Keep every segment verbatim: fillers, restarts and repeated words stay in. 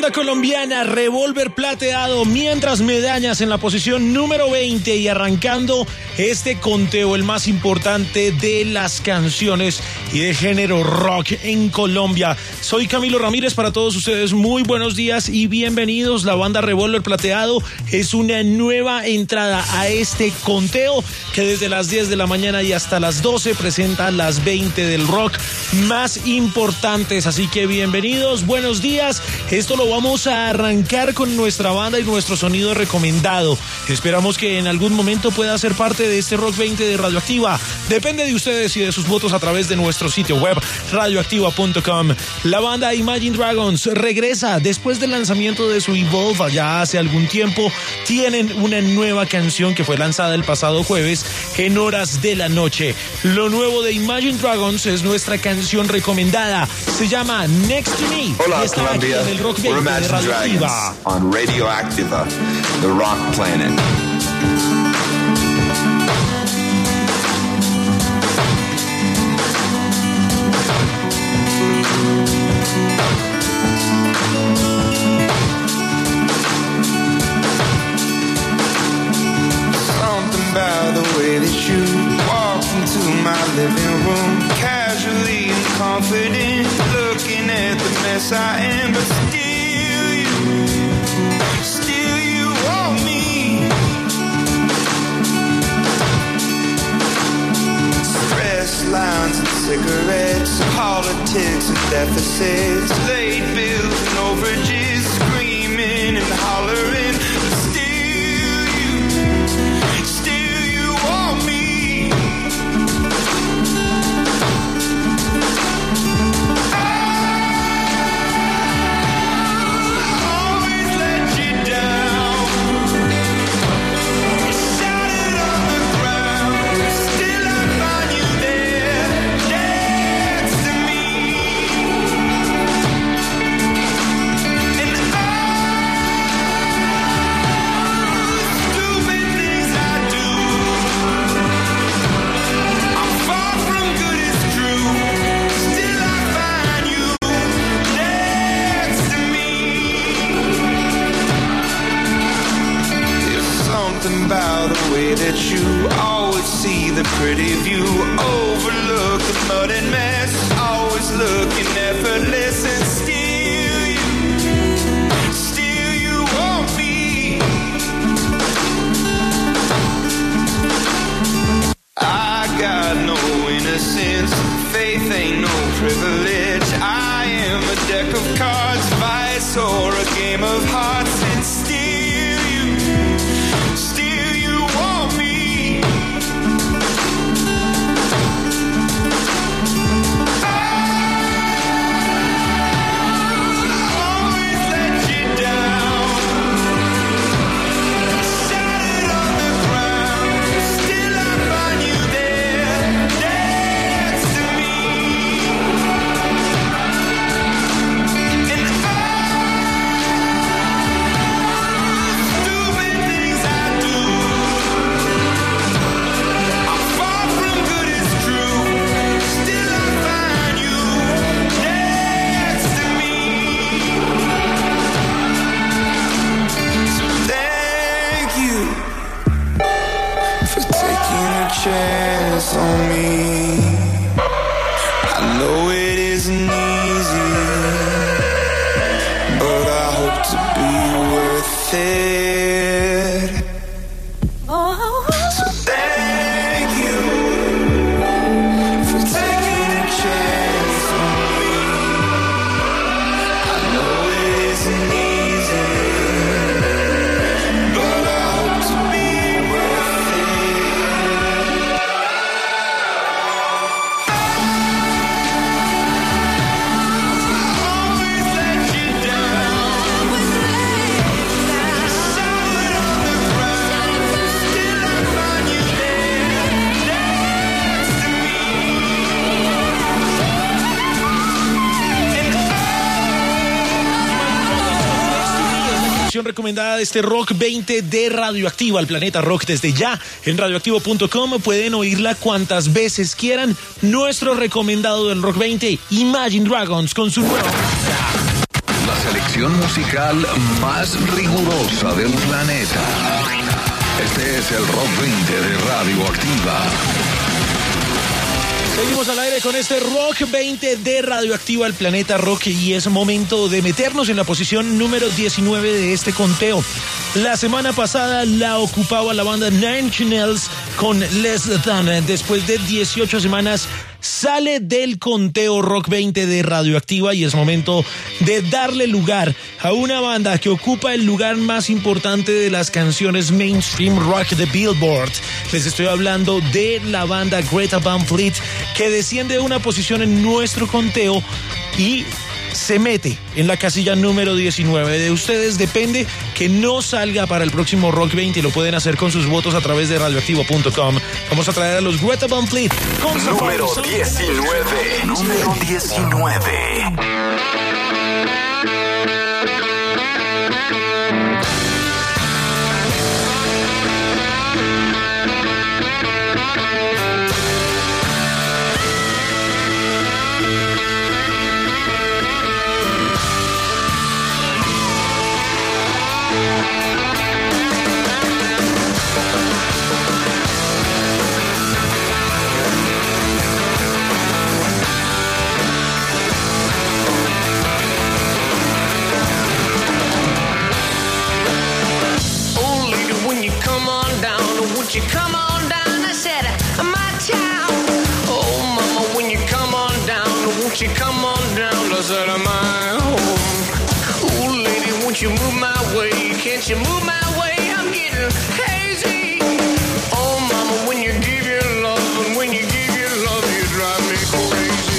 banda colombiana Revolver Plateado, Mientras me dañas, en la posición número veinte, y arrancando este conteo, el más importante de las canciones y de género rock en Colombia. Soy Camilo Ramírez, para todos ustedes muy buenos días y bienvenidos. La banda Revolver Plateado es una nueva entrada a este conteo que desde las diez de la mañana y hasta las doce presenta las veinte del rock más importantes, así que bienvenidos, buenos días. Esto lo vamos a arrancar con nuestra banda y nuestro sonido recomendado. Esperamos que en algún momento pueda ser parte de este Rock veinte de Radioactiva. Depende de ustedes y de sus votos a través de nuestro sitio web radioactiva punto com. La banda Imagine Dragons regresa después del lanzamiento de su Evolve ya hace algún tiempo. Tienen una nueva canción que fue lanzada el pasado jueves en horas de la noche. Lo nuevo de Imagine Dragons es nuestra canción recomendada. Se llama Next to Me. Hola, y está aquí en el Rock veinte de Radioactiva. On Radioactiva, the Rock Planet. Something about the way that you walked into my living room, casually and confident, looking at the mess I am, but still you, still you want me. Stress lines and cigarettes, politics and deficits, late bills and overages, screaming and hollering, but still you, still you want me. About the way that you always see the pretty view, overlook the mud and mess, always looking effortless, and still you, still you want me. I got no innocence, faith ain't no privilege, I am a deck of cards, vice or a game of hearts, and still chance on me. I know it isn't easy, but I hope to be worth it. Oh. So thank you for taking a chance on me. I know it isn't easy, but I hope to be worth it. Recomendada de este Rock veinte de Radioactiva, el planeta rock desde ya en radioactivo punto com. Pueden oírla cuantas veces quieran. Nuestro recomendado del Rock veinte, Imagine Dragons, con su nueva música. Las selección musical más rigurosa del planeta. Este es el Rock veinte de Radioactiva. Seguimos al aire con este Rock veinte de Radioactiva, el planeta rock, y es momento de meternos en la posición número diecinueve de este conteo. La semana pasada la ocupaba la banda Nine Inch Nails con Less Than. Después de dieciocho semanas sale del conteo Rock veinte de Radioactiva y es momento de darle lugar a una banda que ocupa el lugar más importante de las canciones mainstream rock de Billboard. Les estoy hablando de la banda Greta Van Fleet, que desciende una posición en nuestro conteo y se mete en la casilla número diecinueve. De ustedes depende que no salga para el próximo Rock veinte y lo pueden hacer con sus votos a través de radioactivo punto com. Vamos a traer a los Greta Van Fleet con número diecinueve. Número diecinueve. You come on down, I said, my town. Oh, mama, when you come on down, won't you come on down, I said, my home. Ooh, lady, won't you move my way? Can't you move my way? I'm getting hazy. Oh, mama, when you give your love, and when you give your love, you drive me crazy.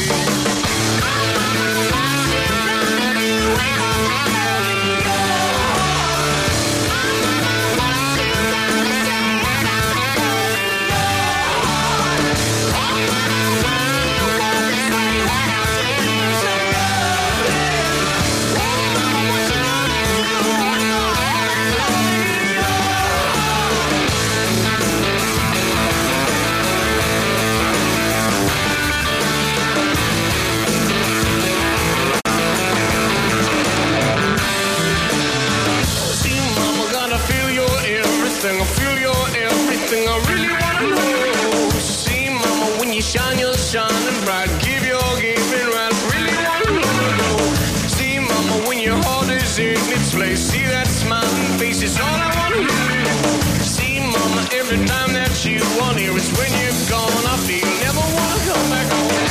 I feel your everything, I really wanna know. See, mama, when you shine, you're shining bright. Give your giving right, really wanna know. See, mama, when your heart is in its place. See that smiling face is all I wanna know. See, mama, every time that you want here is when you're gone. I feel never wanna come back home.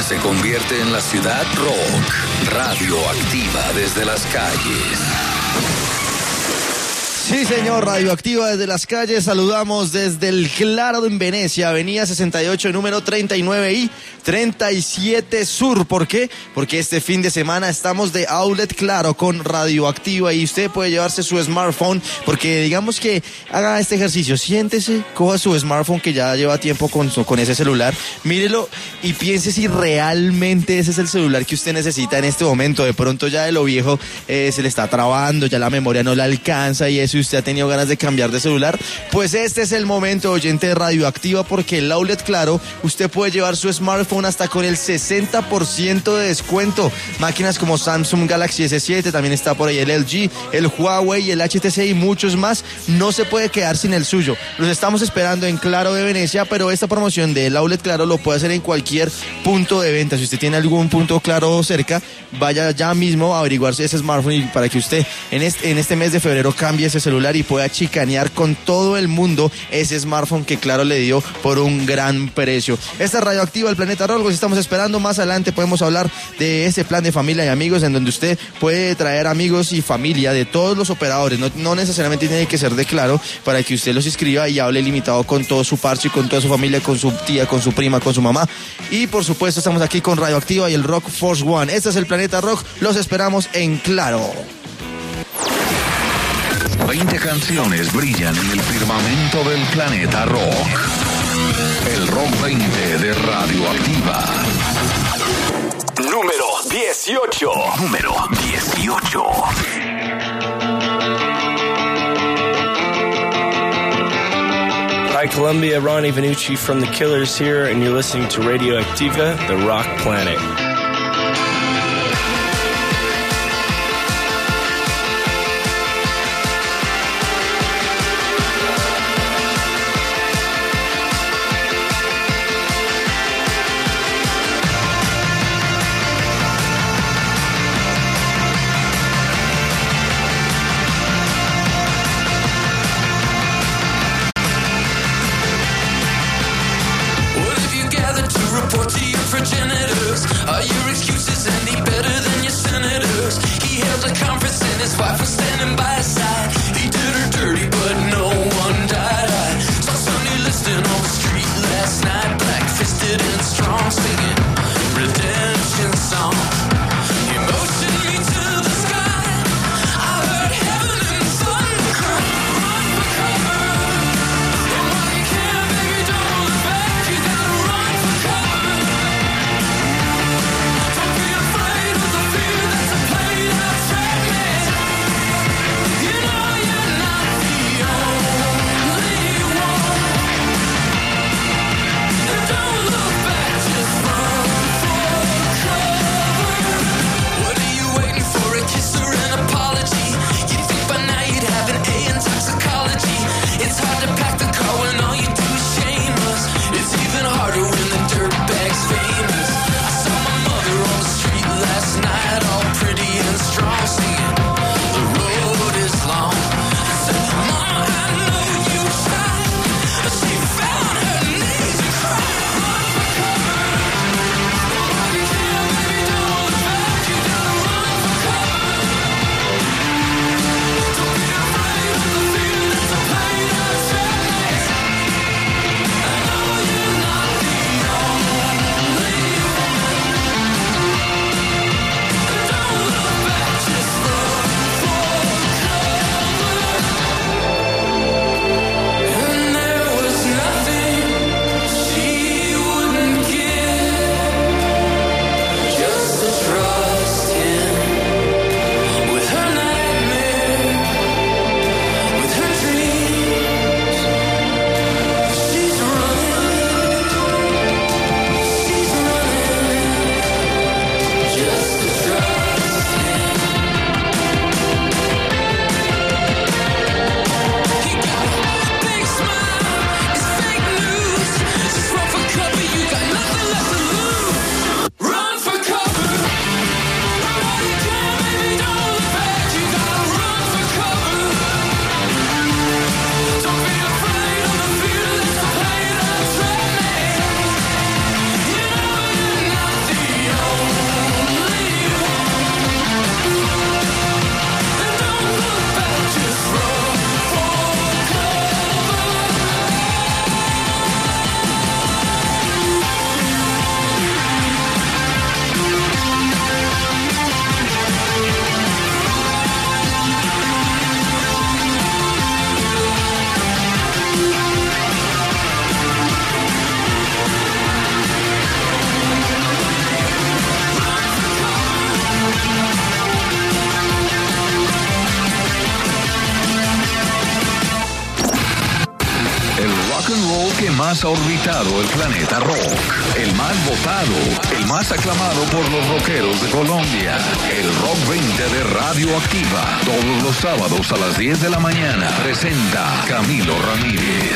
se convierte en la ciudad rock, radioactiva desde las calles. Sí, señor, radioactiva desde las calles. Saludamos desde el Claro en Venecia, avenida sesenta y ocho, número treinta y nueve y treinta y siete Sur. ¿Por qué? Porque este fin de semana estamos de Outlet Claro con radioactiva y usted puede llevarse su smartphone, porque digamos que haga este ejercicio, siéntese, coja su smartphone que ya lleva tiempo con, con ese celular, mírelo y piense si realmente ese es el celular que usted necesita en este momento. De pronto ya de lo viejo eh, se le está trabando, ya la memoria no la alcanza y eso, y usted ha tenido ganas de cambiar de celular, pues este es el momento, oyente de radioactiva, porque el Outlet Claro usted puede llevar su smartphone hasta con el sesenta por ciento de descuento. Máquinas como Samsung Galaxy ese siete, también está por ahí el L G, el Huawei, el H T C y muchos más. No se puede quedar sin el suyo. Los estamos esperando en Claro de Venecia, pero esta promoción del Outlet Claro lo puede hacer en cualquier punto de venta. Si usted tiene algún punto Claro cerca, vaya ya mismo a averiguarse ese smartphone y para que usted en este, en este mes de febrero cambie ese celular y pueda chicanear con todo el mundo ese smartphone que Claro le dio por un gran precio. Esta es Radioactiva, el Planeta Rock. Los estamos esperando. Más adelante podemos hablar de ese plan de familia y amigos en donde usted puede traer amigos y familia de todos los operadores. No, no necesariamente tiene que ser de Claro para que usted los inscriba y hable limitado con todo su parche, con toda su familia, con su tía, con su prima, con su mamá. Y por supuesto estamos aquí con Radioactiva y el Rock Force One. Este es el Planeta Rock. Los esperamos en Claro. veinte canciones brillan en el firmamento del Planeta Rock. El Rock veinte de Radioactiva. Número dieciocho. Número dieciocho. Hi, Columbia. Ronnie Vanucci from The Killers here, and you're listening to Radioactiva, the Rock Planet. rock and roll que más ha orbitado el planeta rock. El más votado, el más aclamado por los rockeros de Colombia. El Rock veinte de Radioactiva. Todos los sábados a las diez de la mañana. Presenta Camilo Ramírez.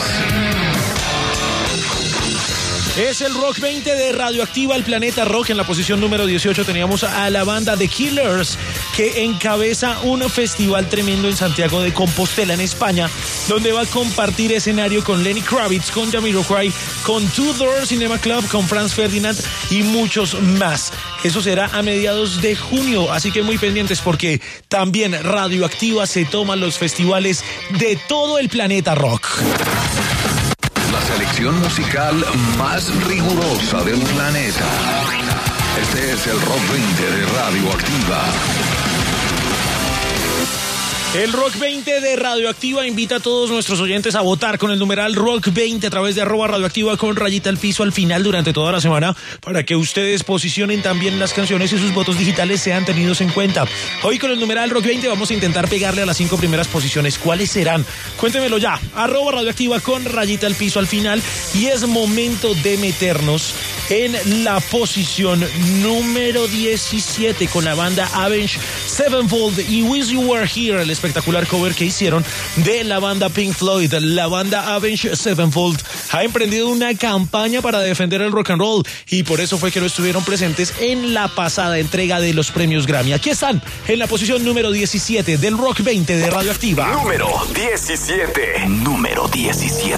Es el Rock veinte de Radioactiva, el planeta rock. En la posición número dieciocho teníamos a la banda The Killers, que encabeza un festival tremendo en Santiago de Compostela, en España, donde va a compartir escenario con Lenny Kravitz, con Jamiroquai, con Two Door Cinema Club, con Franz Ferdinand y muchos más. Eso será a mediados de junio, así que muy pendientes porque también Radioactiva se toma los festivales de todo el planeta rock. La selección musical más rigurosa del planeta. Este es el Rock veinte de Radioactiva. El Rock veinte de Radioactiva invita a todos nuestros oyentes a votar con el numeral Rock veinte a través de arroba Radioactiva con rayita al piso al final durante toda la semana para que ustedes posicionen también las canciones y sus votos digitales sean tenidos en cuenta. Hoy con el numeral Rock veinte vamos a intentar pegarle a las cinco primeras posiciones. ¿Cuáles serán? Cuéntemelo ya. Arroba Radioactiva con rayita al piso al final y es momento de meternos en la posición número diecisiete con la banda Avenged Sevenfold y Wish You Were Here, el espectacular cover que hicieron de la banda Pink Floyd. La banda Avenged Sevenfold ha emprendido una campaña para defender el rock and roll y por eso fue que no estuvieron presentes en la pasada entrega de los premios Grammy. Aquí están en la posición número diecisiete del Rock veinte de Radioactiva. Número diecisiete. Número diecisiete.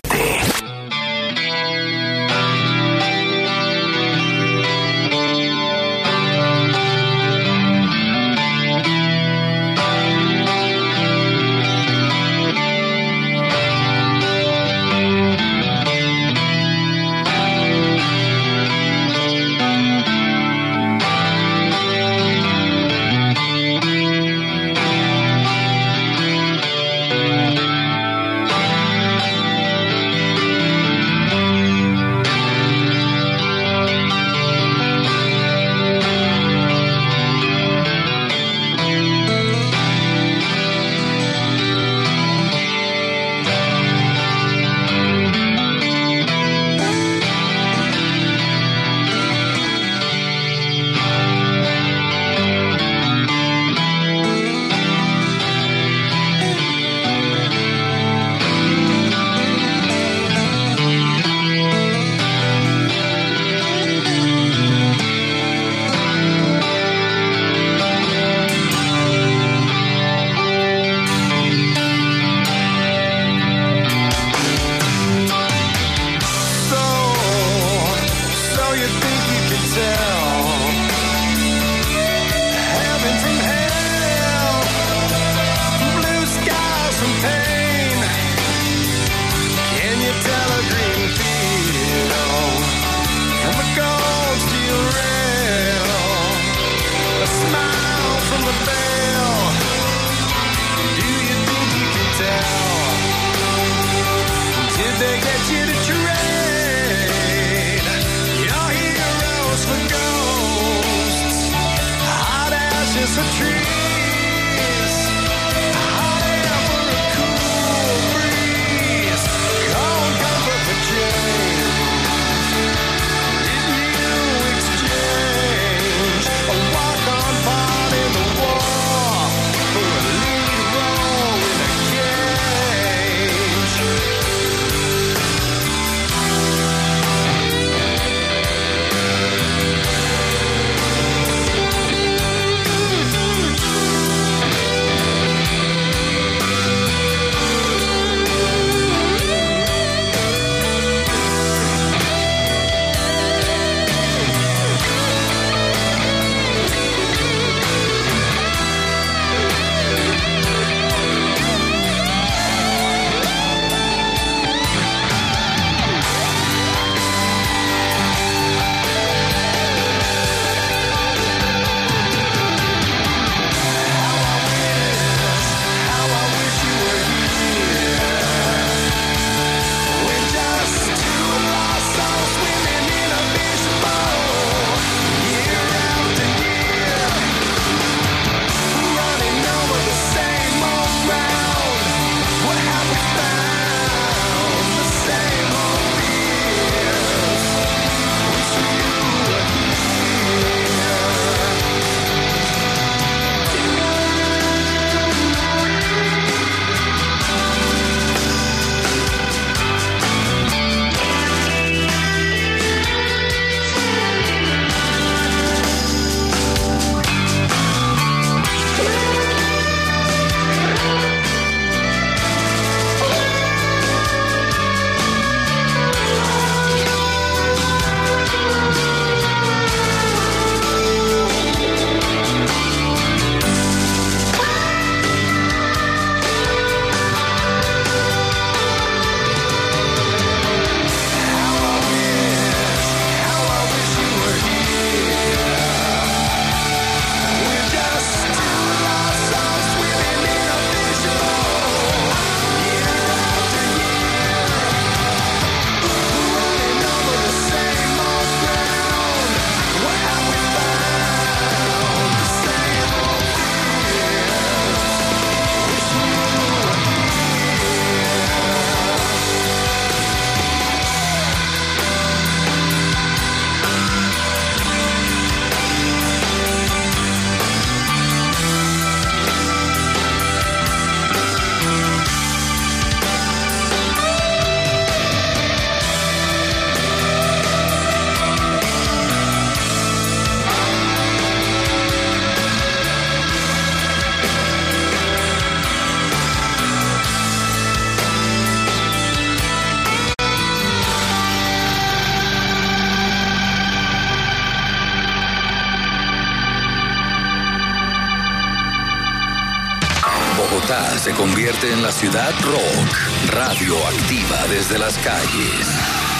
se convierte en la ciudad rock, radioactiva desde las calles.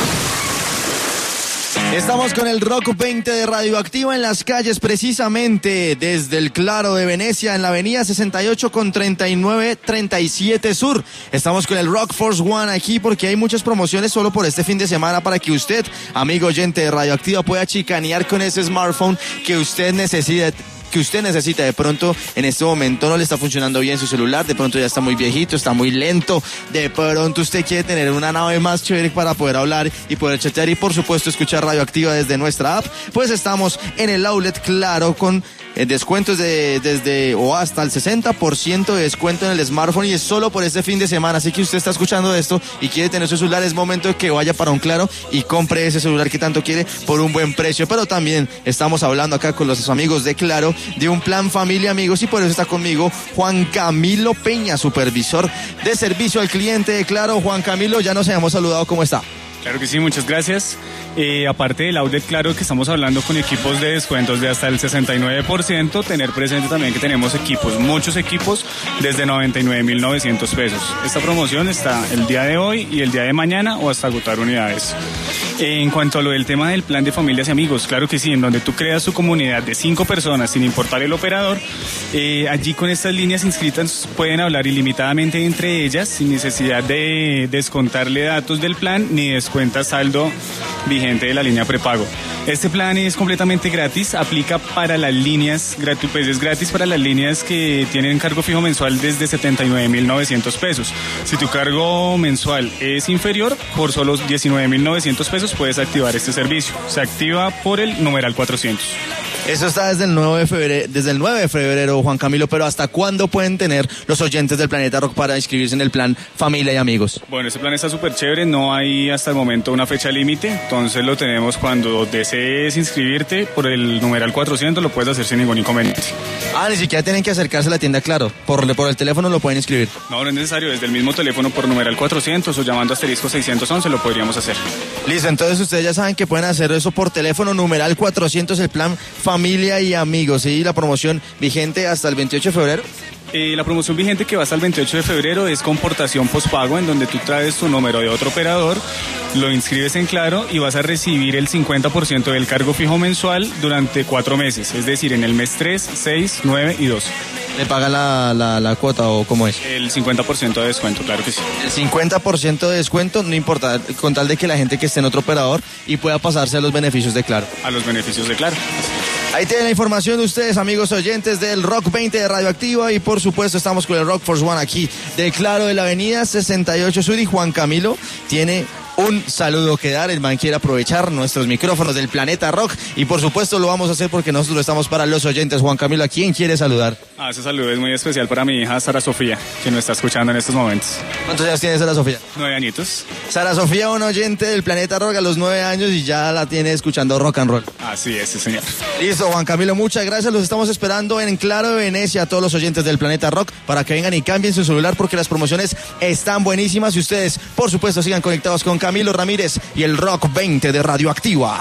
Estamos con el Rock veinte de Radioactiva en las calles, precisamente desde el Claro de Venecia, en la avenida sesenta y ocho con treinta y nueve treinta y siete Sur. Estamos con el Rock Force One aquí porque hay muchas promociones solo por este fin de semana para que usted, amigo oyente de Radioactiva, pueda chicanear con ese smartphone que usted necesita. que usted necesita. De pronto en este momento no le está funcionando bien su celular, de pronto ya está muy viejito, está muy lento, de pronto usted quiere tener una nave más chévere para poder hablar y poder chatear y por supuesto escuchar Radioactiva desde nuestra app. Pues estamos en el outlet Claro con eh, descuentos de desde o hasta el sesenta por ciento de descuento en el smartphone y es solo por este fin de semana. Así que usted está escuchando esto y quiere tener su celular, es momento de que vaya para un Claro y compre ese celular que tanto quiere por un buen precio. Pero también estamos hablando acá con los amigos de Claro de un plan familia amigos y por eso está conmigo Juan Camilo Peña, supervisor de servicio al cliente de Claro. Juan Camilo, ya nos habíamos saludado, ¿cómo está? Claro que sí, muchas gracias. Eh, aparte del outlet, claro que estamos hablando con equipos de descuentos de hasta el sesenta y nueve por ciento, tener presente también que tenemos equipos, muchos equipos desde noventa y nueve mil novecientos pesos. Esta promoción está el día de hoy y el día de mañana o hasta agotar unidades. Eh, en cuanto a lo del tema del plan de familias y amigos, claro que sí, en donde tú creas tu comunidad de cinco personas sin importar el operador, eh, allí con estas líneas inscritas pueden hablar ilimitadamente entre ellas sin necesidad de descontarle datos del plan ni descuenta saldo vigente de la línea prepago. Este plan es completamente gratis, aplica para las líneas, pues es gratis para las líneas que tienen cargo fijo mensual desde setenta y nueve mil novecientos pesos. Si tu cargo mensual es inferior, por solo diecinueve mil novecientos pesos puedes activar este servicio. Se activa por el numeral cuatrocientos. Eso está desde el nueve de febrero, desde el nueve de febrero, Juan Camilo, pero ¿hasta cuándo pueden tener los oyentes del Planeta Rock para inscribirse en el plan familia y amigos? Bueno, este plan está súper chévere, no hay hasta el momento una fecha límite, entonces lo tenemos cuando desees inscribirte por el numeral cuatrocientos, lo puedes hacer sin ningún inconveniente. Ah, ni siquiera tienen que acercarse a la tienda Claro, por, por el teléfono lo pueden inscribir. No, no es necesario, desde el mismo teléfono por numeral cuatrocientos o llamando asterisco seiscientos once lo podríamos hacer. Listo, entonces ustedes ya saben que pueden hacer eso por teléfono, numeral cuatrocientos, el plan familia y amigos, y la promoción vigente hasta el veintiocho de febrero. Eh, la promoción vigente que va hasta el veintiocho de febrero es con portación pospago, en donde tú traes tu número de otro operador, lo inscribes en Claro y vas a recibir el cincuenta por ciento del cargo fijo mensual durante cuatro meses, es decir, en el mes tres, seis, nueve y doce. ¿Le paga la, la, la cuota o cómo es? El cincuenta por ciento de descuento, claro que sí. El cincuenta por ciento de descuento, no importa, con tal de que la gente que esté en otro operador y pueda pasarse a los beneficios de Claro. A los beneficios de Claro. Ahí tienen la información de ustedes, amigos oyentes del Rock veinte de Radioactiva, y por supuesto estamos con el Rock Force One aquí de Claro de la avenida sesenta y ocho Sur, y Juan Camilo tiene un saludo que dar. El man quiere aprovechar nuestros micrófonos del Planeta Rock y por supuesto lo vamos a hacer porque nosotros lo estamos para los oyentes. Juan Camilo, ¿a quién quiere saludar? Ah, ese saludo es muy especial para mi hija Sara Sofía, que nos está escuchando en estos momentos. ¿Cuántos años tiene Sara Sofía? Nueve añitos. Sara Sofía, un oyente del Planeta Rock a los nueve años y ya la tiene escuchando rock and roll. Así es, sí, señor. Listo, Juan Camilo, muchas gracias. Los estamos esperando en Claro de Venecia a todos los oyentes del Planeta Rock para que vengan y cambien su celular porque las promociones están buenísimas y ustedes, por supuesto, sigan conectados con Camilo Ramírez y el Rock veinte de Radioactiva.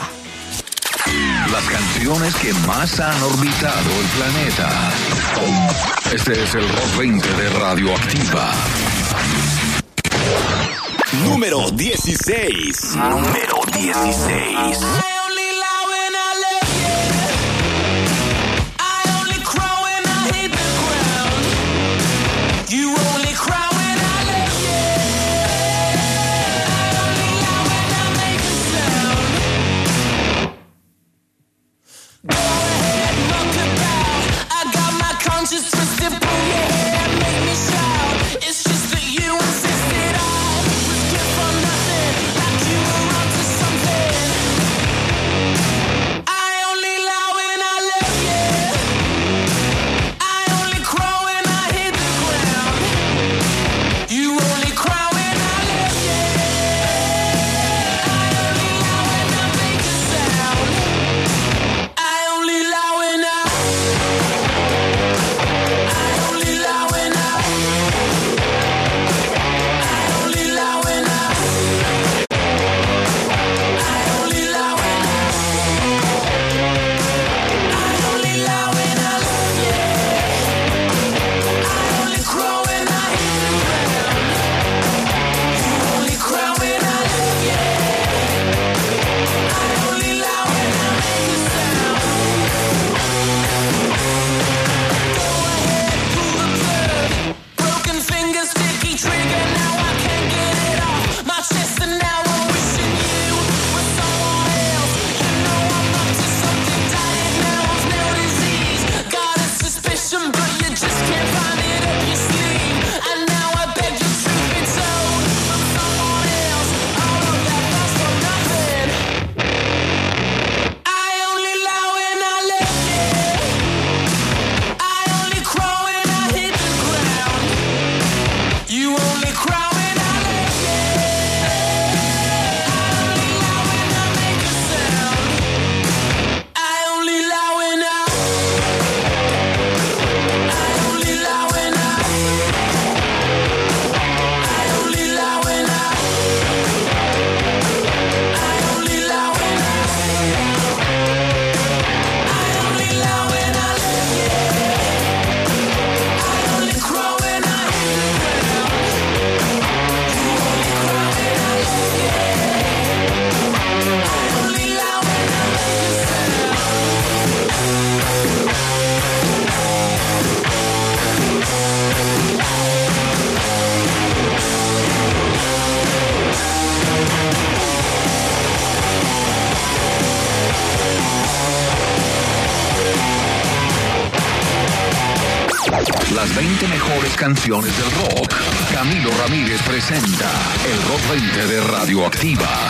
Las canciones que más han orbitado el planeta. Este es el Rock veinte de Radioactiva. Número dieciséis. Número dieciséis. It's just that you insisted I was good for nothing, like you were onto something. veinte mejores canciones del rock. Camilo Ramírez presenta el Rock veinte de Radioactiva.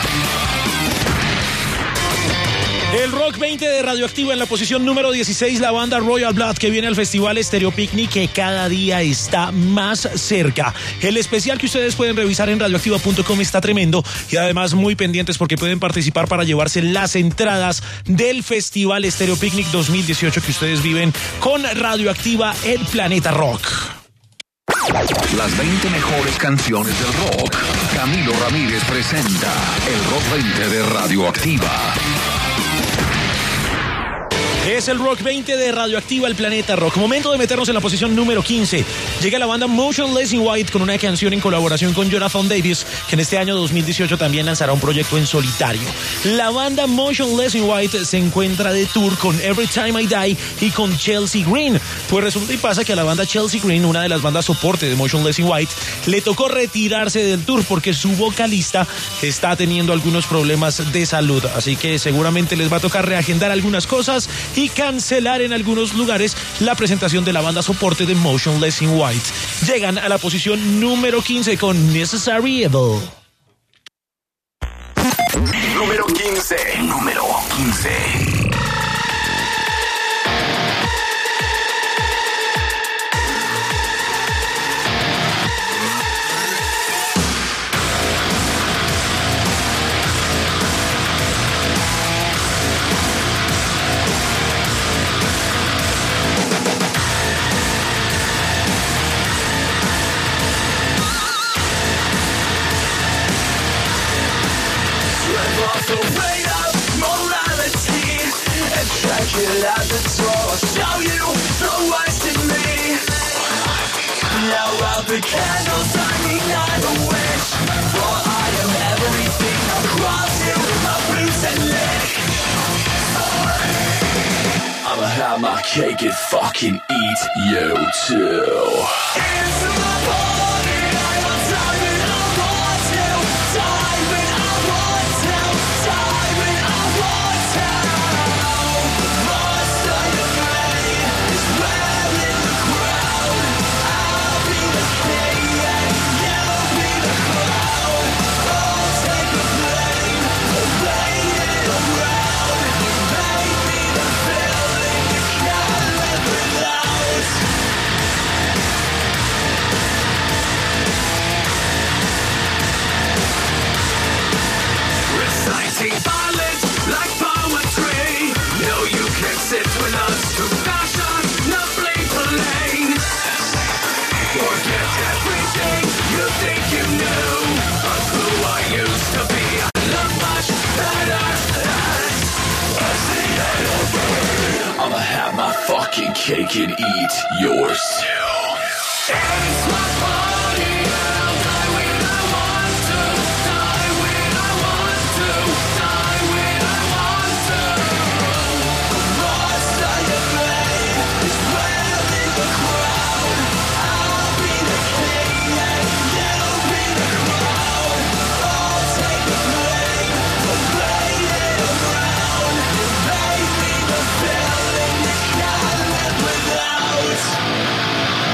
El Rock veinte de Radioactiva en la posición número dieciséis, la banda Royal Blood, que viene al Festival Stereo Picnic, que cada día está más cerca. El especial que ustedes pueden revisar en radioactiva punto com está tremendo, y además muy pendientes porque pueden participar para llevarse las entradas del Festival Stereo Picnic dos mil dieciocho que ustedes viven con Radioactiva en Planeta Rock. Las veinte mejores canciones del rock. Camilo Ramírez presenta el Rock veinte de Radioactiva. Es el Rock veinte de Radioactiva, el Planeta Rock. Momento de meternos en la posición número quince. Llega la banda Motionless in White con una canción en colaboración con Jonathan Davis, que en este año dos mil dieciocho también lanzará un proyecto en solitario. La banda Motionless in White se encuentra de tour con Every Time I Die y con Chelsea Green. Pues resulta y pasa que a la banda Chelsea Green, una de las bandas soporte de Motionless in White, le tocó retirarse del tour porque su vocalista está teniendo algunos problemas de salud. Así que seguramente les va a tocar reagendar algunas cosas y cancelar en algunos lugares la presentación de la banda soporte de Motionless in White. Llegan a la posición número quince con Necessary Evil. Número quince. Número quince. At the door, show you the worst in me. Now out the candles, I ignite a wish. For I am everything across you, my boots and lick. I'ma have my cake and fucking eat you too. It's my party, I will die when I want to. Die when I want to. Die when I want to. Violence like poetry. No, you can't sit with us to fashion the bleak lane. Forget everything you think you knew of who I used to be. I look much better as the end of me. I'ma have my fucking cake and eat yours too. It's my party. I'll die when I want to. Die when I want to. Die when I want to. The monster you made is wearing the crown. I'll be the king and you'll be the crown. I'll take the blame for playing it around. You made me the villain you can't live without.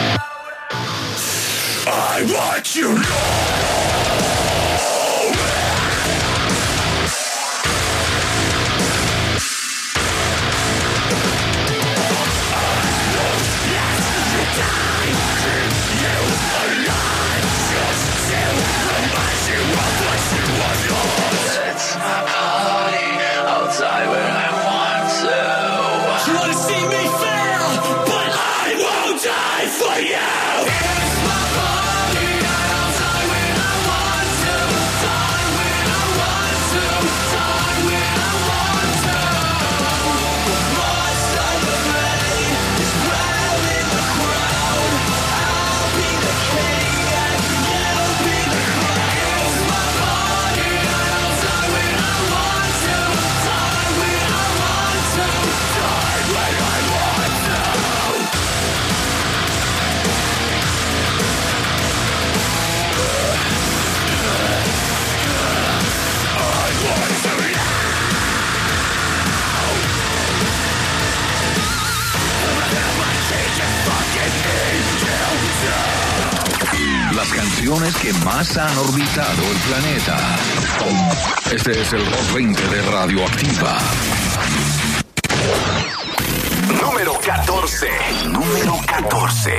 canciones que más han orbitado el planeta. Este es el Rock veinte de Radioactiva. Número catorce. Número catorce.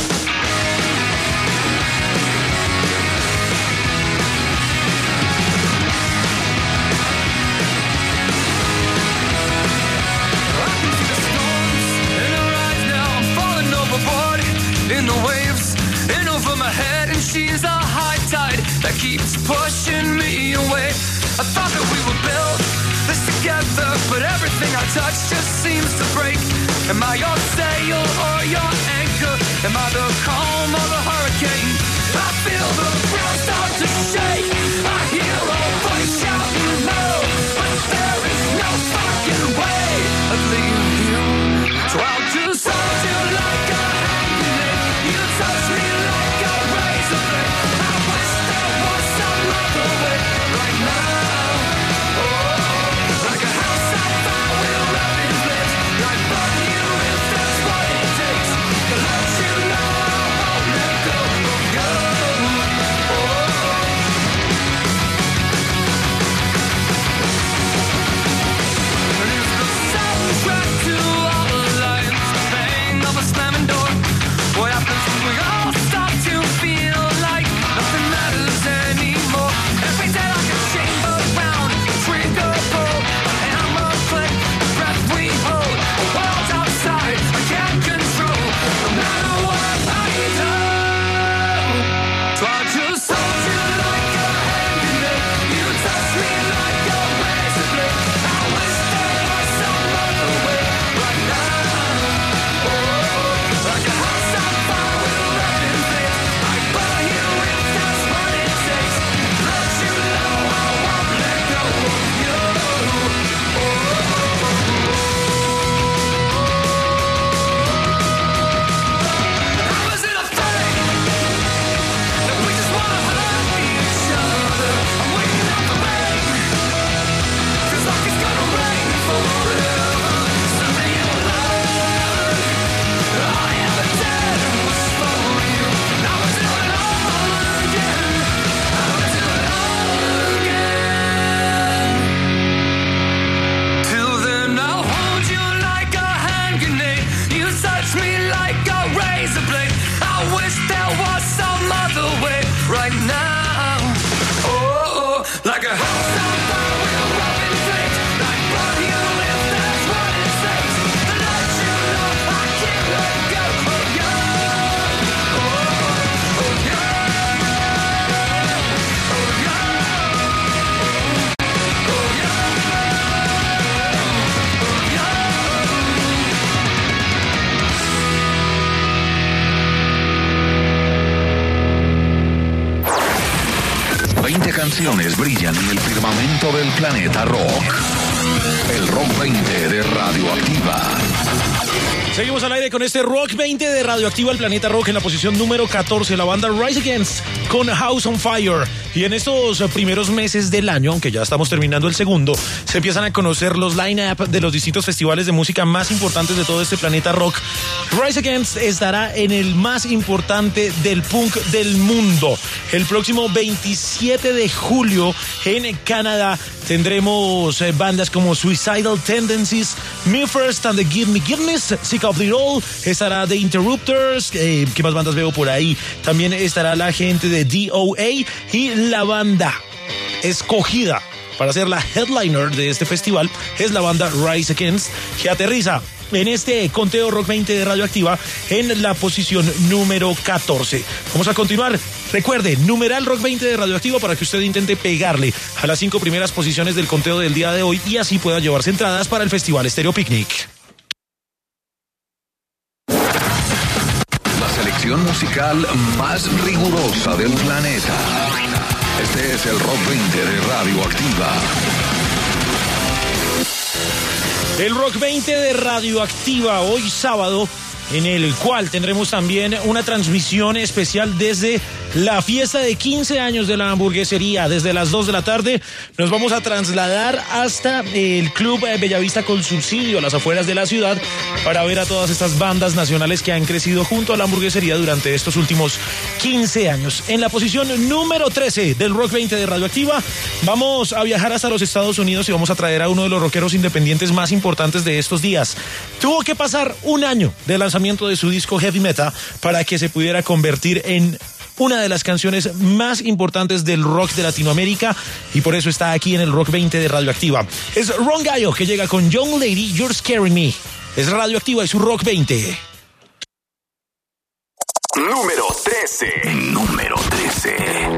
In the waves, in over my head, and she's a high tide that keeps pushing me away. I thought that we would build this together, but everything I touch just seems to break. Am I your sail or your anchor? Am I the calm or the hurricane? I feel the ground start to shake. I hear a voice shouting no, but there is no fucking way of leaving you. So I'll just hold you like a touch me like a razor blade. I wish there was some other way right now. Oh, like a house on fire with rapid flames. Like burn you if that's what it takes to let you know I won't let go of you. Oh. And if the soundtrack to all the lives, the bang of a slamming door, what happens when we all start to feel like nothing matters anymore? Every day like a chamber round, a trigger pull, a hammer click, the breath we hold, a world outside I can't control, no matter what I do. So I just hold you like a hand grenade, you touch me like a razor blade. I wish there was some other way right now. Oh, like a house on fire with rapid flames. I burn you if that's what it takes. Let you know I won't let go of you. Oh, how is it a thing that we just wanna hurt each other? I'm waking up the rain. Feels like it's gonna rain forever. Someday you'll learn I am a dead was for you. I will do it all again. I will do it all again. Till then I'll hold you like a hand grenade. You touch me like a razor blade. I wish there was some other way right now. Oh, oh, like a house on fire with rapid flames. Like burn you if that's what it takes to let you know I can't let go of you. Oh, oh, yeah. Oh, yeah. Oh, veinte canciones brillan en el firmamento del planeta rock. El Rock veinte de Radioactiva. Seguimos al aire con este Rock veinte de Radioactiva, el planeta rock, en la posición número catorce, la banda Rise Against con House on Fire. Y en estos primeros meses del año, aunque ya estamos terminando el segundo, se empiezan a conocer los line-up de los distintos festivales de música más importantes de todo este planeta rock. Rise Against estará en el más importante del punk del mundo. El próximo veintisiete de julio en Canadá tendremos eh, bandas como Suicidal Tendencies, Me First and the Give Me Giveness, Sick of It All, estará The Interrupters, eh, ¿qué más bandas veo por ahí? También estará la gente de D O A y la banda escogida para ser la headliner de este festival es la banda Rise Against, que aterriza en este conteo Rock veinte de Radioactiva en la posición número catorce. Vamos a continuar. Recuerde, numeral Rock veinte de Radioactiva para que usted intente pegarle a las cinco primeras posiciones del conteo del día de hoy y así pueda llevarse entradas para el Festival Stereo Picnic. La selección musical más rigurosa del planeta. Este es el Rock veinte de Radioactiva. El Rock veinte de Radioactiva, hoy sábado, en el cual tendremos también una transmisión especial desde la fiesta de quince años de la hamburguesería. Desde las dos de la tarde nos vamos a trasladar hasta el Club Bellavista con Subsidio, a las afueras de la ciudad, para ver a todas estas bandas nacionales que han crecido junto a la hamburguesería durante estos últimos quince años. En la posición número trece del Rock veinte de Radioactiva, vamos a viajar hasta los Estados Unidos y vamos a traer a uno de los rockeros independientes más importantes de estos días. Tuvo que pasar un año del lanzamiento de su disco Heavy Meta para que se pudiera convertir en una de las canciones más importantes del rock de Latinoamérica, y por eso está aquí en el Rock veinte de Radioactiva. Es Ron Gallo, que llega con Young Lady, You're Scaring Me. Es Radioactiva y su Rock veinte. Número trece. Número trece.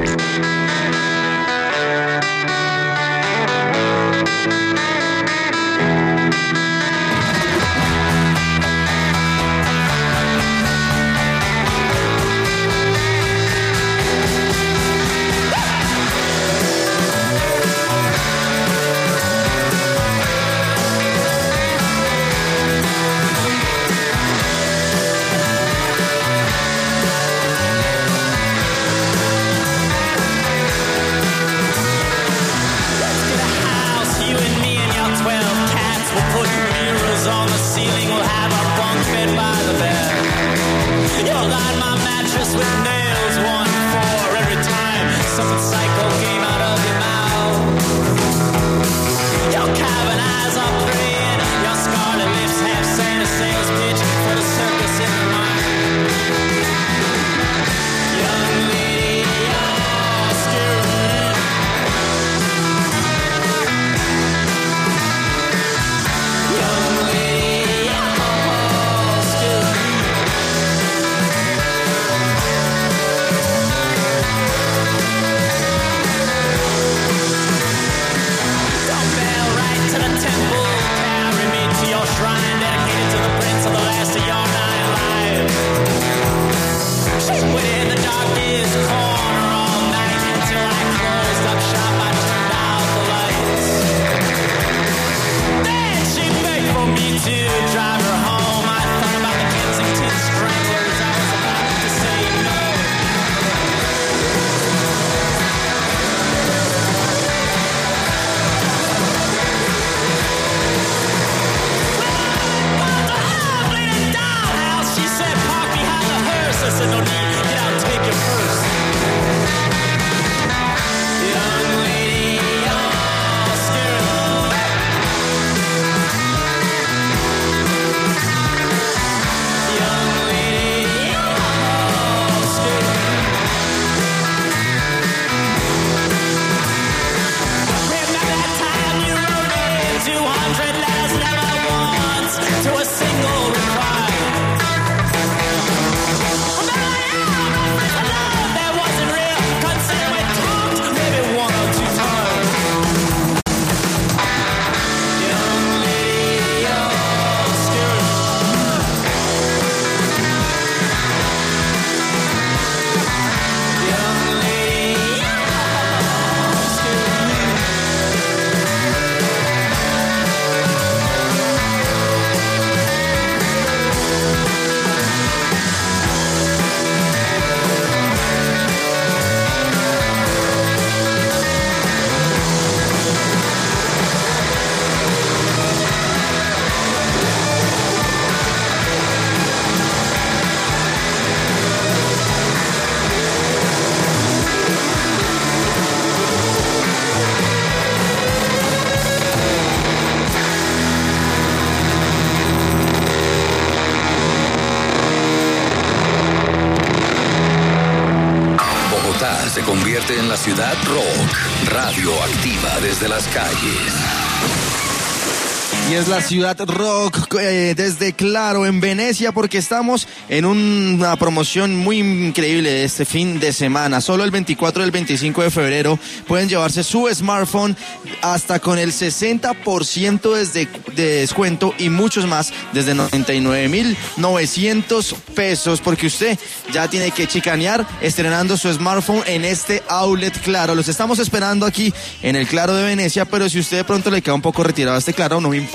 Se convierte en la ciudad rock, radioactiva desde las calles. Y es la ciudad rock eh, desde Claro en Venecia, porque estamos en una promoción muy increíble este fin de semana. Solo el veinticuatro y el veinticinco de febrero pueden llevarse su smartphone hasta con el sesenta por ciento desde, de descuento y muchos más desde noventa y nueve mil novecientos pesos, porque usted ya tiene que chicanear estrenando su smartphone en este outlet Claro. Los estamos esperando aquí en el Claro de Venecia, pero si usted de pronto le queda un poco retirado a este Claro, no me importa.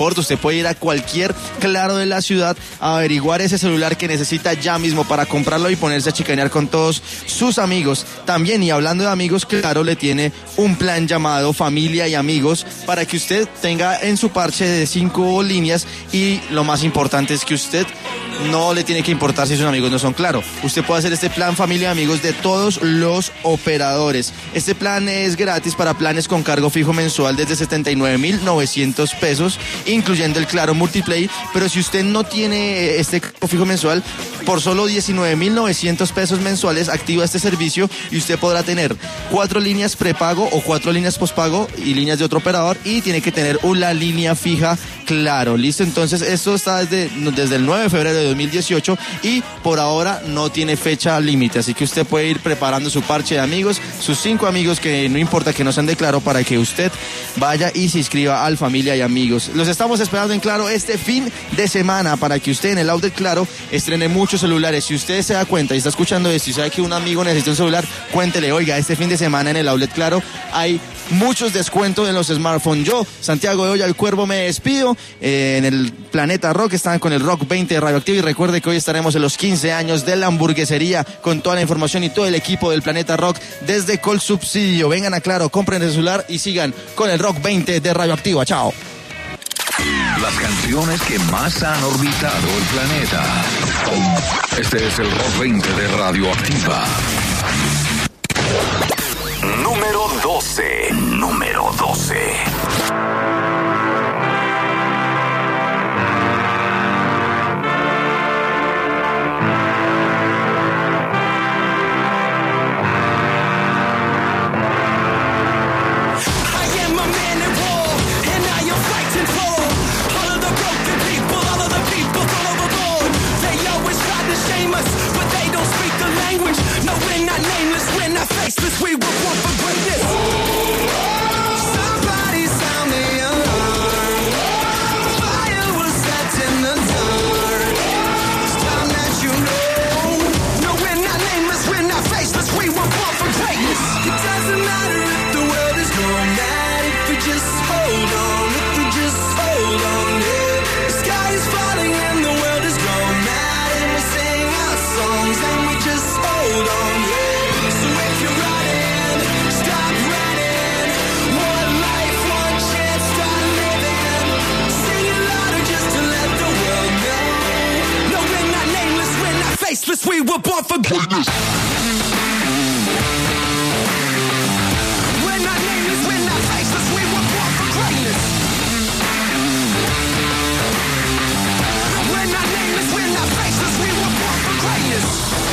confort. Usted puede ir a cualquier Claro de la ciudad a averiguar ese celular que necesita ya mismo para comprarlo y ponerse a chicanear con todos sus amigos. También, y hablando de amigos, Claro le tiene un plan llamado Familia y Amigos para que usted tenga en su parche de cinco líneas, y lo más importante es que usted no le tiene que importar si sus amigos no son Claro. Usted puede hacer este plan Familia y Amigos de todos los operadores. Este plan es gratis para planes con cargo fijo mensual desde setenta y nueve mil novecientos pesos, incluyendo el Claro Multiplay. Pero si usted no tiene este cargo fijo mensual, por solo diecinueve mil novecientos pesos mensuales activa este servicio y usted podrá tener cuatro líneas prepago o cuatro líneas pospago y líneas de otro operador, y tiene que tener una línea fija Claro. ¿Listo? Entonces esto está desde, desde el nueve de febrero de dos mil dieciocho y por ahora no tiene fecha límite, así que usted puede ir preparando su parche de amigos, sus cinco amigos que no importa que no sean de Claro, para que usted vaya y se inscriba al Familia y Amigos. Los estamos esperando en Claro este fin de semana para que usted en el outlet Claro estrene muchos celulares. Si usted se da cuenta y está escuchando esto y sabe que un amigo necesita un celular, cuéntele, oiga, este fin de semana en el outlet Claro hay muchos descuentos en los smartphones. Yo, Santiago de Hoya, el Cuervo, me despido. Eh, en el Planeta Rock están con el Rock veinte de Radioactiva, y recuerde que hoy estaremos en los quince años de la hamburguesería con toda la información y todo el equipo del Planeta Rock desde Colsubsidio. Vengan a Claro, compren el celular y sigan con el Rock veinte de Radioactiva. Chao. Las canciones que más han orbitado el planeta. Este es el Rock veinte de Radioactiva. Número doce. Número doce. Faceless, we were born for greatness. Somebody sound the alarm. Fire was set in the dark. It's time that you know. No, we're not nameless, we're not faceless. We were born for greatness. It doesn't matter if the world is going mad. If we just hold on, if we just hold on, yeah. The sky is falling and the world is going mad, and we sing our songs and we just hold on, yeah. Faceless, we were born for greatness. We're not nameless, we're not faceless, we were born for greatness. We're not nameless, we're not faceless, we were born for greatness.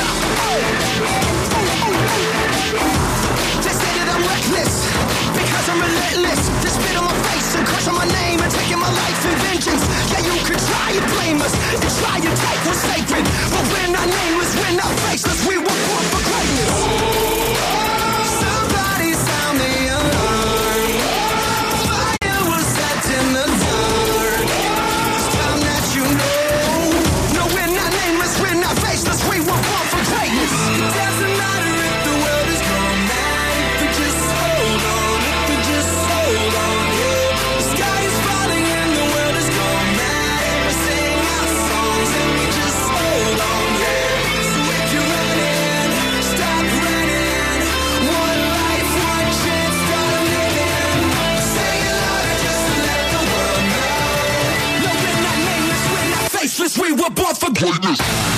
They say that I'm reckless because I'm relentless. They spit on my face and curse on my name and taking my life in vengeance. Yeah, you could try and blame us and try and take what's sacred, but we're not nameless, we're not faceless, we were born for greatness. Somebody sound the alarm. Fire was set in the dark. It's time that you know. No, we're not nameless, we're not faceless, we were born for greatness. It doesn't matter if the world is going mad. If we just hold on, if we just hold on, yeah. The sky is falling and the world is going mad, and we sing our songs and we just hold on, yeah. So if you're running, stop running. One life, one chance, start living. Say it louder just to let the world know. No, we're not nameless, we're not faceless, we were born for greatness.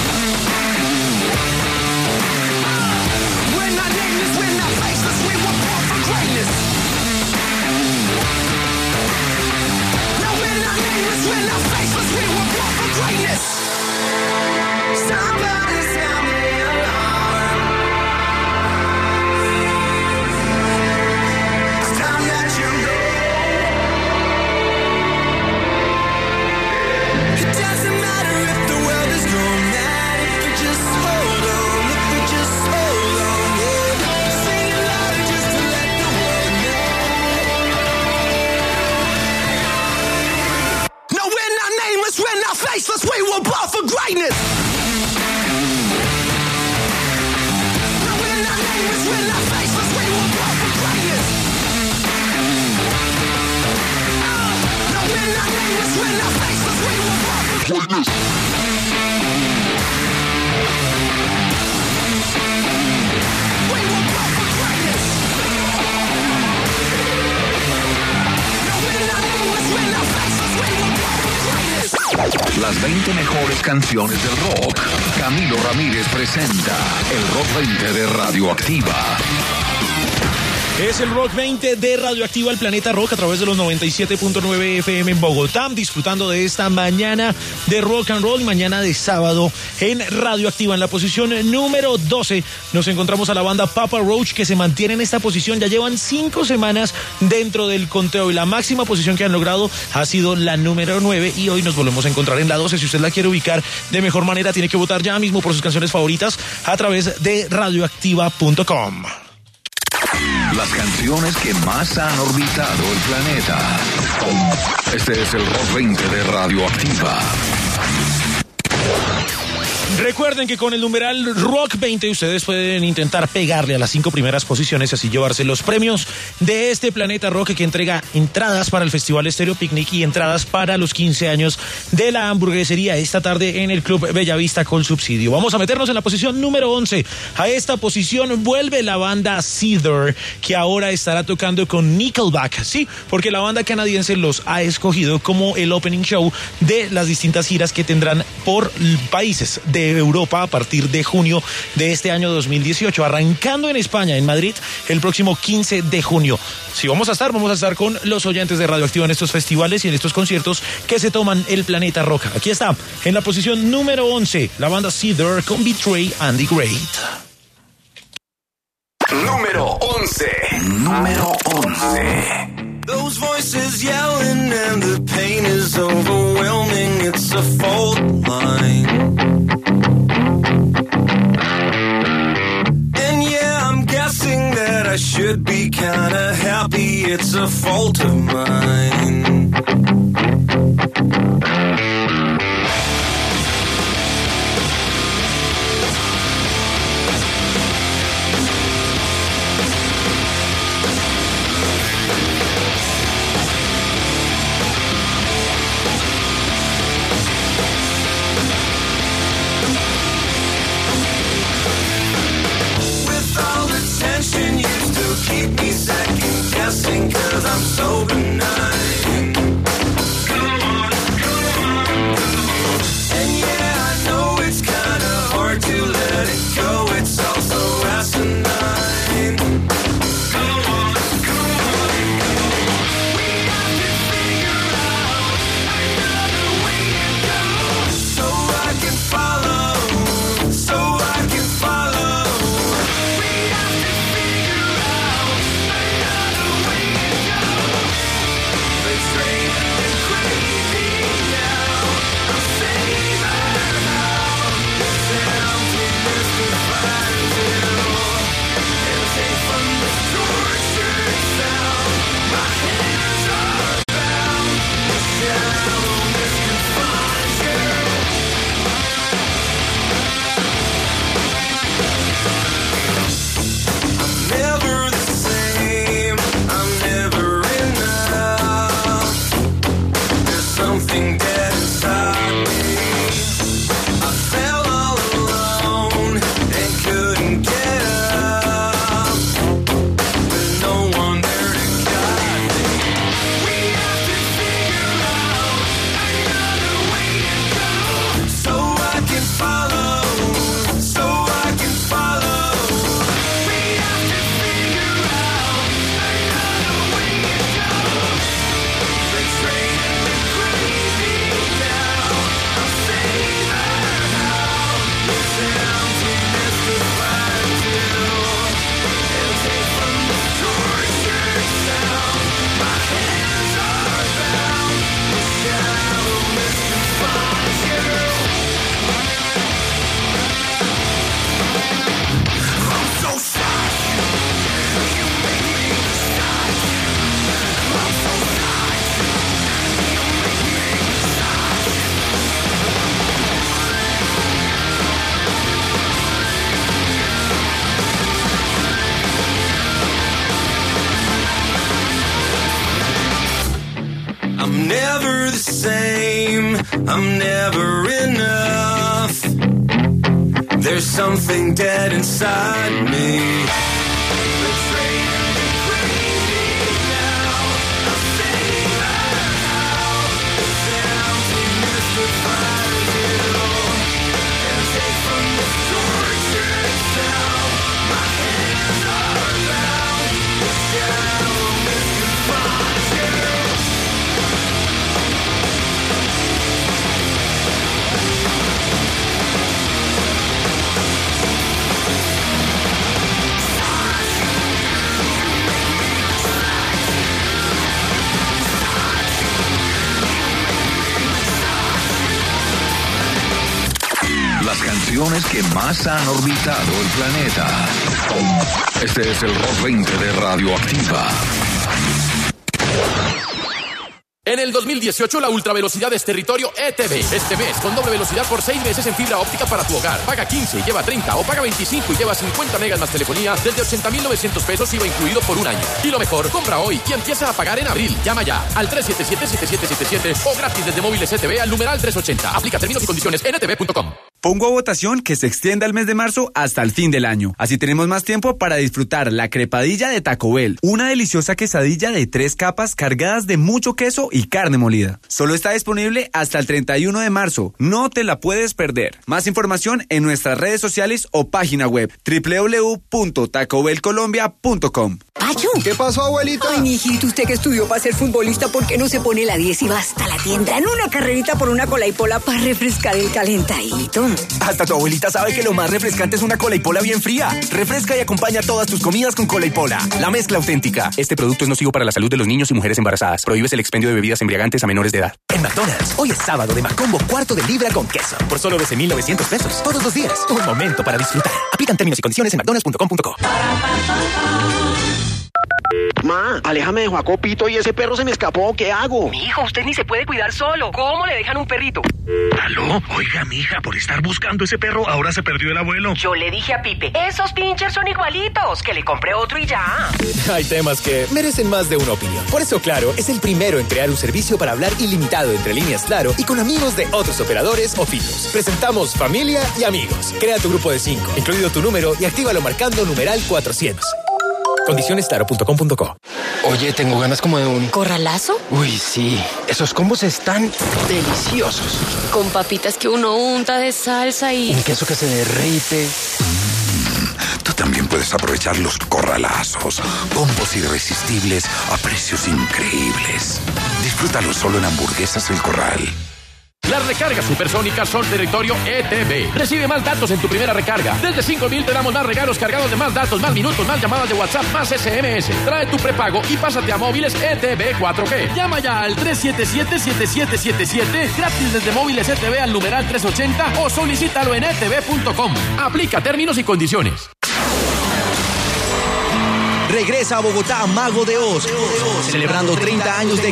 We're not nameless, we're not faceless, we were born for greatness. No, we're not nameless, we're not faceless, we were born for greatness. Somebody sound the alarm. It's time that you know. It doesn't matter if the world is going mad. Las veinte mejores canciones del rock. Camilo Ramírez presenta el Rock veinte de Radioactiva. Es el Rock veinte de Radioactiva, el Planeta Rock, a través de los noventa y siete punto nueve F M en Bogotá, disfrutando de esta mañana de rock and roll y mañana de sábado en Radioactiva. En la posición número doce nos encontramos a la banda Papa Roach, que se mantiene en esta posición. Ya llevan cinco semanas dentro del conteo y la máxima posición que han logrado ha sido la número nueve, y hoy nos volvemos a encontrar en la doce. Si usted la quiere ubicar de mejor manera, tiene que votar ya mismo por sus canciones favoritas a través de radioactiva punto com. Las canciones que más han orbitado el planeta. Este es el Rock veinte de Radioactiva. Recuerden que con el numeral Rock veinte ustedes pueden intentar pegarle a las cinco primeras posiciones y así llevarse los premios de este Planeta Rock, que entrega entradas para el Festival Estéreo Picnic y entradas para los quince años de la hamburguesería esta tarde en el Club Bellavista con subsidio. Vamos a meternos en la posición número once. A esta posición vuelve la banda Seether, que ahora estará tocando con Nickelback. Sí, porque la banda canadiense los ha escogido como el opening show de las distintas giras que tendrán por países de Europa a partir de junio de este año dos mil dieciocho, arrancando en España, en Madrid, el próximo quince de junio. Si vamos a estar, vamos a estar con los oyentes de Radioactiva en estos festivales y en estos conciertos que se toman el Planeta Rock. Aquí está, en la posición número once, la banda Seether con Betray and the Great. Número once. Número once. Those voices yelling and the pain is overwhelming. It's a fault line. And yeah, I'm guessing that I should be kinda happy. It's a fault of mine. You still keep me second guessing, 'cause I'm so benign. Come on, come on, come on. And yeah, I know it's kinda hard to let it go. It's all so asinine. Come on, come on, come on. We have to figure out another way to go, so I can follow, so I can follow. We have to figure out another way to go. I'm never the same, I'm never enough. There's something dead inside me. Las canciones que más han orbitado el planeta. Este es el Rock veinte de Radioactiva. En el dos mil dieciocho, la ultravelocidad es territorio E T V. Este mes, con doble velocidad por seis meses en fibra óptica para tu hogar. Paga quince y lleva treinta, o paga veinticinco y lleva cincuenta megas más telefonía desde ochenta mil novecientos pesos I V A incluido por un año. Y lo mejor, compra hoy y empieza a pagar en abril. Llama ya al tres siete siete, siete siete siete siete o gratis desde móviles E T V al numeral trescientos ochenta. Aplica términos y condiciones en e t v punto com. Pongo a votación que se extienda el mes de marzo hasta el fin del año. Así tenemos más tiempo para disfrutar la crepadilla de Taco Bell, una deliciosa quesadilla de tres capas cargadas de mucho queso y carne molida. Solo está disponible hasta el treinta y uno de marzo. No te la puedes perder. Más información en nuestras redes sociales o página web doble u doble u doble u punto taco bell colombia punto com. Pacho. ¿Qué pasó, abuelita? Ay, mijito, usted que estudió para ser futbolista, ¿por qué no se pone la diez y va hasta la tienda en una carrerita por una cola y pola para refrescar el calentadito? Hasta tu abuelita sabe que lo más refrescante es una cola y pola bien fría. Refresca y acompaña todas tus comidas con cola y pola. La mezcla auténtica. Este producto es nocivo para la salud de los niños y mujeres embarazadas. Prohíbes el expendio de bebidas embriagantes a menores de edad. En McDonald's, hoy es sábado de Macombo cuarto de libra con queso. Por solo doce mil novecientos pesos. Todos los días. Un momento para disfrutar. Aplican términos y condiciones en mcdonalds punto com punto co. Ma, aléjame de Juacopito y ese perro se me escapó. ¿Qué hago? Mijo, usted ni se puede cuidar solo. ¿Cómo le dejan un perrito? ¿Aló? Oiga, mija, por estar buscando ese perro, ahora se perdió el abuelo. Yo le dije a Pipe, esos pinchers son igualitos, que le compré otro y ya. Hay temas que merecen más de una opinión. Por eso Claro es el primero en crear un servicio para hablar ilimitado entre líneas Claro y con amigos de otros operadores o filos. Presentamos familia y amigos. Crea tu grupo de cinco, incluido tu número, y actívalo marcando numeral cuatrocientos. Condiciones claro punto com punto co. Oye, tengo ganas como de un... ¿Corralazo? Uy, sí. Esos combos están deliciosos. Con papitas que uno unta de salsa y... Un queso que se derrite. Mm, tú también puedes aprovechar los corralazos. Combos irresistibles a precios increíbles. Disfrútalos solo en Hamburguesas El Corral. Las recargas supersónicas son territorio E T V. Recibe más datos en tu primera recarga. Desde cinco mil te damos más regalos cargados de más datos, más minutos, más llamadas de WhatsApp, más S M S. Trae tu prepago y pásate a móviles E T V cuatro G. Llama ya al tres siete siete, siete siete siete siete, gratis desde móviles E T V al numeral trescientos ochenta o solicítalo en e t v punto com. Aplica términos y condiciones. Regresa a Bogotá Mago de Oz, celebrando treinta años de